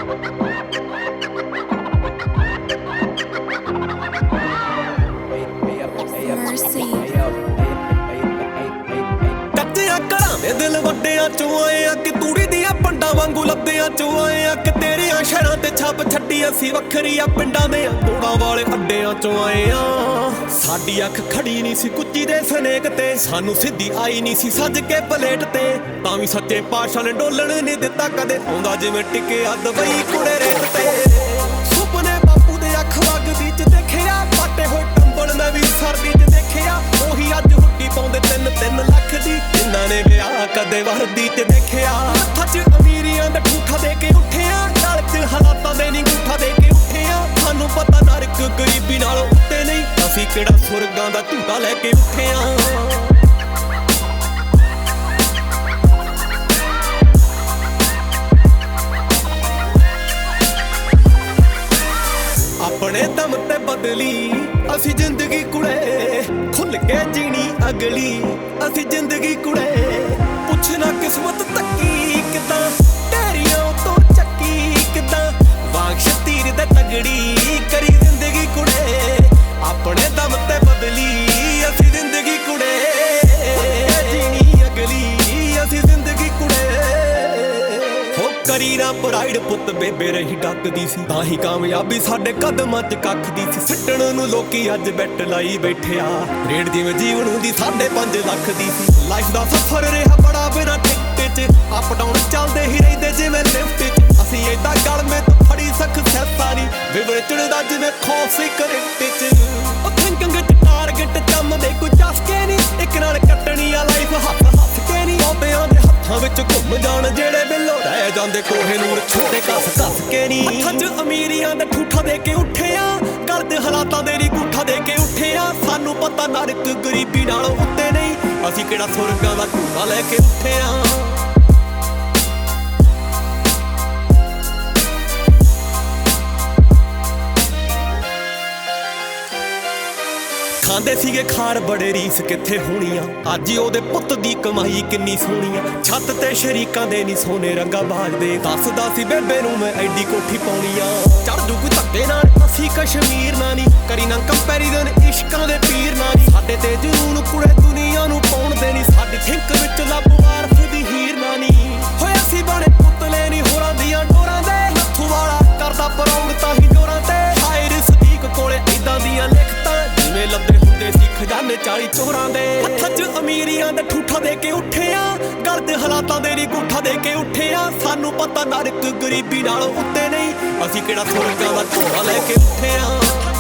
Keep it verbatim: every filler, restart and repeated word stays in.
ਕੱਚਿਆਂ ਘਰਾਂ ਦੇ ਦਿਲ ਵੱਡਿਆਂ ਚੋਂ ਆਏ ਆ ਕਿ ਤੂੜੀ ਦੀਆਂ ਪੰਡਾਂ ਵਾਂਗੂ ਲੱਦਿਆਂ ਚੋਂ ਆਏ ਆ ਕਿ ਤੇਰੀਆਂ ਸ਼ਹਿਰਾਂ ਤੇ ਛੱਪ ਛੱਡੀ ਅਸੀਂ ਵੱਖਰੀ ਆ ਪਿੰਡਾਂ ਦੇ ਮੋੜਾਂ ਵਾਲੇ ਅੱਡਿਆਂ ਚੋਂ ਆਏ ਆ। ਸਾਡੀ ਅੱਖ ਖੜੀ ਨਹੀਂ ਸੀ ਕੁੱਚੀ ਦੇ ਸਨੇਕ ਤੇ, ਸਾਨੂੰ ਸਿੱਧੀ ਆਈ ਨਹੀਂ ਸੀ ਸੱਜ ਕੇ ਪਲੇਟ ਤੇ, ਤਾਂ ਵੀ ਸੱਚੇ ਪਾਤਸ਼ਾਹ ਨੇ ਡੋਲਣ ਨਹੀਂ ਦਿੱਤਾ ਕਦੇ, ਆਉਂਦਾ ਜਿਵੇਂ ਟਿਕਿਆ ਦੁਬਈ ਕੁੜੇ ਰੇਤ ਤੇ। ਸੁਪਨੇ ਬਾਪੂ ਦੇ ਅੱਖ ਵਗਦੀ ਚ ਦੇਖਿਆ, ਪਾਟੇ ਹੋਏ ਟੰਬਲ ਮੈਂ ਵੀ ਸਰਦੀ ਚ ਦੇਖਿਆ, ਉਹੀ ਅੱਜ ਹੁੱਡੀ ਪਾਉਂਦੇ ਤਿੰਨ ਤਿੰਨ ਲੱਖ ਦੀ, ਜਿਨ੍ਹਾਂ ਨੇ ਵਿਆਹ ਕਦੇ ਵਰਦੀ ਚ ਦੇਖਿਆ। ਹੱਥਾਂ ਚ ਅਮੀਰੀਆਂ ਦਾ ਠੂਠਾ ਦੇ ਕੇ ਉੱਠਿਆ, ਗਲ ਚ ਹਾਲਾਤਾਂ ਦੇ ਨੀ ਗੂਠਾ ਦੇ ਕੇ ਉੱਠਿਆ, ਸਾਨੂੰ ਪਤਾ ਨਰਕ ਗਰੀਬੀ ਨਾਲੋਂ ਉੱਤੇ ਨਹੀਂ, ਅਸੀਂ ਕਿਹੜਾ ਸੁਰਗਾਂ ਦਾ ਝੂਟਾ ਲੈ ਕੇ ਉੱਠਿਆ। ਆਪਣੇ ਦਮ ਤੇ ਬਦਲੀ ਅਸੀਂ ਜ਼ਿੰਦਗੀ ਕੁੜੇ, ਖੁੱਲ ਕੇ ਜੀਣੀ ਅਗਲੀ ਅਸੀਂ ਜ਼ਿੰਦਗੀ ਕੁੜੇ, ਪੁੱਛਣਾ ਕਿਸਮਤ ਤੱਕੀ ਕਿਦਾਂ, ਢੇਰੀਆਂ ਤੋਂ ਚੱਕੀ ਕਿਦਾਂ, ਵਾਂਗ ਸ਼ਤੀਰ ਦੇ ਤਗੜੀ ਕਰੀ ਜ਼ਿੰਦਗੀ ਕੁੜੇ। ਆਪਣੇ ਦਮ ਤੇ ਬਦਲੀ ਅਸੀਂ ਜ਼ਿੰਦਗੀ ਕੁੜੇ, ਜੀਣੀ ਅਗਲੀ ਅਸੀਂ ਜ਼ਿੰਦਗੀ ਕੁੜੇ। ਹੋ ਕਰੀ ਨਾ ਪ੍ਰਾਈਡ ਪੁੱਤ ਬੇਬੇ ਰਹੀ ਡੱਕਦੀ ਸੀ, ਤਾਂ ਹੀ ਕਾਮਯਾਬੀ ਸਾਡੇ ਕਦਮਾਂ ਚ ਕੱਖਦੀ ਸੀ। ਸਿੱਟਣ ਨੂੰ ਲੋਕੀ ਅੱਜ ਬੈਟ ਲਾਈ ਬੈਠਿਆ, ਰੇਡ ਜਿਵੇਂ ਜੀਵਨ ਦੀ ਸਾਢੇ ਪੰਜ ਲੱਖ ਦੀ ਸੀ। ਲਾਈਫ ਦਾ ਸਫ਼ਰ ਰਿਹਾ ਬੜਾ ਬਿਨਾਂ ਟਿਕਟ ਚ, ਅਪ ਡਾਊਨ ਚੱਲਦੇ ਹੀ ਰਹਿੰਦੇ ਜਿਵੇਂ ਲਿਫਟ ਚ, ਅਸੀਂ ਏਦਾਂ ਗਲਮੇ ਤੋਂ ਫੜੀ ਸਕਸੈਸ ਸਾਰੀ, ਵਿਵਰ ਚੜਦਾ ਜਿਵੇਂ ਖੌਫ ਸੀ ਕ੍ਰਿਕਟ ਚ। ਉਹ ਥਿੰਕਿੰਗ ਚ ਟਾਰਗੇਟ ਜੰਮਦੇ ਕੋਈ ਚੱਸ ਕੇ ਨਹੀਂ, ਇੱਕ ਨਾਲ ਕੱਟਣੀ ਆ ਲਾਈਫ ਹੱਥ ਹੱਥ ਕੇ ਨਹੀਂ, ਆਉਂਦਿਆਂ ਦੇ ਹੱਥਾਂ ਵਿੱਚ ਘੁੰਮ ਜਾਣ ਜਿਹੜੇ ਬਿੱਲੋ ਰਹਿ ਜਾਂਦੇ ਕੋਹੇ ਨੂਰ ਛੋਟੇ ਕੱਸ ਕੱਸ ਕੇ ਨਹੀਂ। ਹੱਥਾਂ ਚ ਅਮੀਰੀਆਂ ਦਾ ਠੂਠਾ ਦੇ ਕੇ ਉੱਠਿਆ, ਗਲ ਦੇ ਹਾਲਾਤਾਂ ਦੇ ਨੀ ਗੂਠਾ ਦੇ ਕੇ ਉੱਠਿਆ, ਸਾਨੂੰ ਪਤਾ ਨਰਕ ਗਰੀਬੀ ਨਾਲੋਂ ਉੱਤੇ ਨਹੀਂ, ਅਸੀਂ ਕਿਹੜਾ ਸੁਰਗਾਂ ਦਾ ਝੂਟਾ ਲੈ ਕੇ ਉੱਠਿਆ। ਖਾਂਦੇ ਸੀਗੇ ਖਾਰ ਬੜੇ ਰੀਸ ਕਿੱਥੇ ਹੋਣੀਆਂ, ਅੱਜ ਉਹਦੇ ਪੁੱਤ ਦੀ ਕਮਾਈ ਕਿੰਨੀ ਸੋਹਣੀ ਆ, ਛੱਤ ਤੇ ਸ਼ਰੀਕਾਂ ਦੇ ਨੀ ਸੋਨੇ ਰੰਗਾ ਬਾਜਦੇ, ਦੱਸਦਾ ਸੀ ਬੇਬੇ ਨੂੰ ਮੈਂ ਐਡੀ ਕੋਠੀ ਪਾਉਣੀ ਆ। ਚੜ ਜੂ ਕੋਈ ਧੱਕੇ ਨਾਲ ਅਸੀਂ ਕਸ਼ਮੀਰ ਨਾ ਨੀ, ਕਰੀ ਨਾ ਕੰਪੈਰੀਜ਼ਨ ਇਸ਼ਕਾਂ ਦੇ ਪੀਰ ਨਾ ਨੀ, ਸਾਡੇ ਤੇ ਜਨੂਨ ਕੁੜੇ ਦੁਨੀਆ ਨੂੰ ਪਾਉਣ ਦੇ ਨੀ, ਸਾਡੀ ਥਿੰਕ ਵਿੱਚ ਲੱਭ ਵਾਰਸ ਦੀ ਹੀਰ ਨਾ ਨੀ, ਹੋਇਆ ਸੀ ਬਣੇ ਪੁੱਤਲੇ ਨੀ ਹੋਰਾਂ ਦੀਆਂ ਡੋਰਾਂ ਦੇ, ਨੱਥੂ ਵਾਲਾ ਕਰਦਾ ਪਰਾਉਣ ਤਾਂ ਹੀ ਜੋਰਾਂ ਤੇ, ਸ਼ਾਇਰ ਸਦੀਕ ਕੋਲੇ ਏਦਾਂ ਦੀਆਂ ਲਿਖਤਾਂ ਜਿਵੇਂ ਲੱਭੇ ਹੁੰਦੇ ਸੀ ਖਜ਼ਾਨੇ ਚਾਲੀ ਚੋਰਾਂ ਦੇ। ਹੱਥਾਂ ਚ ਅਮੀਰੀਆਂ ਦਾ ਠੂਠਾ ਦੇ ਕੇ ਉੱਠਿਆ, ਗਲ ਦੇ ਹਾਲਾਤਾਂ ਦੇ ਨੀ ਗੂਠਾ ਦੇ ਕੇ ਉੱਠਿਆ, ਸਾਨੂੰ ਪਤਾ ਨਰਕ ਗਰੀਬੀ ਨਾਲੋਂ ਉੱਤੇ ਨਹੀਂ, ਅਸੀਂ ਕਿਹੜਾ ਸੁਰਗਾਂ ਦਾ ਝੂਟਾ ਲੈ ਕੇ ਉੱਠਿਆ।